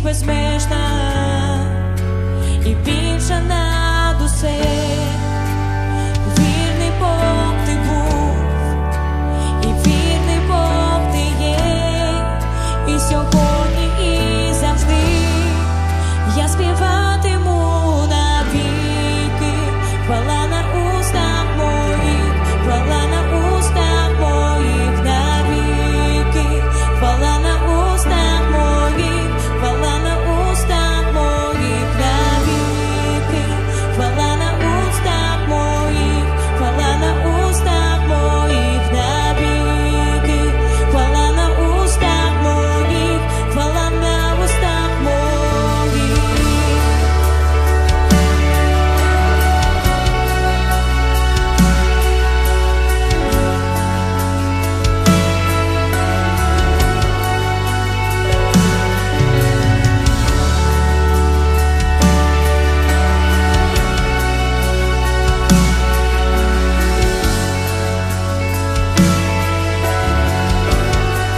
безмежна і більша над усе. Вірний Бог ти був, і вірний Бог ти є, і сьогодні, і завжди я співатиму навіки. Хвала на устах моїх, хвала на устах моїх навіки. Хвала на устах моїх, хвала на устах моїх навіки. Хвала на устах моїх, хвала на устах моїх навіки. Хвала на устах моїх, хвала на устах моїх.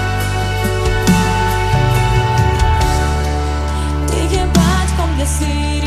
Ти є батьком для синів.